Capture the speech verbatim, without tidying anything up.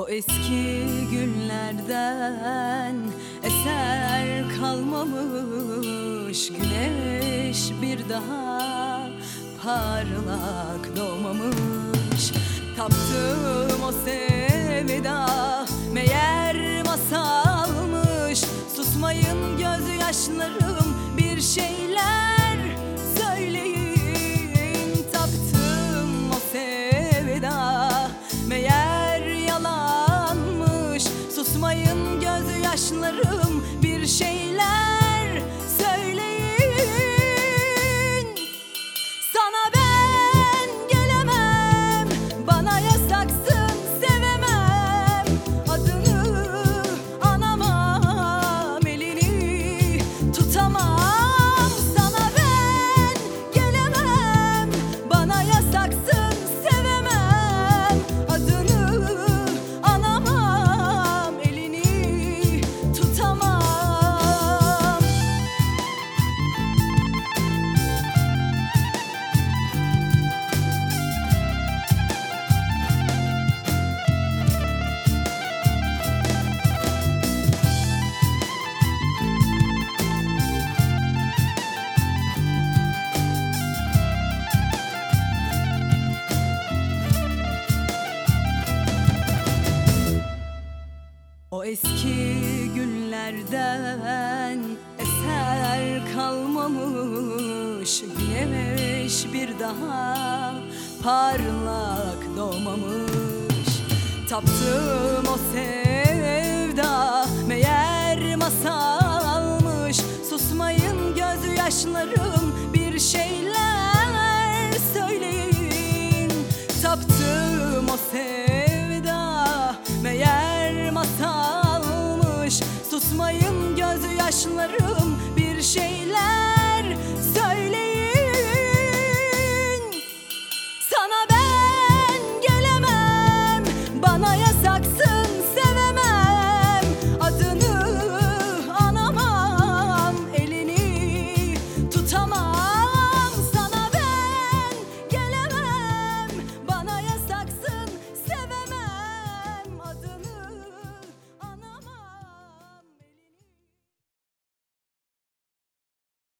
O eski günlerden eser kalmamış, güneş bir daha parlak doğmamış. Taptığım o sevda meğer masalmış. Susmayın gözyaşlarım, bir şeyler söyleyin. Taptığım o sevda meğer yalanmış. Susmayın gözyaşlarım, bir şeyler söyleyin. Sana ben gelemem, bana yasaksın, sevemem. Adını anamam, elini tutamam. Sana ben gelemem, bana yasaksın, sevemem. Adını anamam, elini tutamam. O eski günlerden eser kalmamış, güneş bir daha parlak doğmamış. Taptığım o sevda meğer masalmış. Susmayın gözyaşlarım, bir şeyler söyleyin. Taptığım o sevda meğer masalmış. Susmayın gözyaşlarım,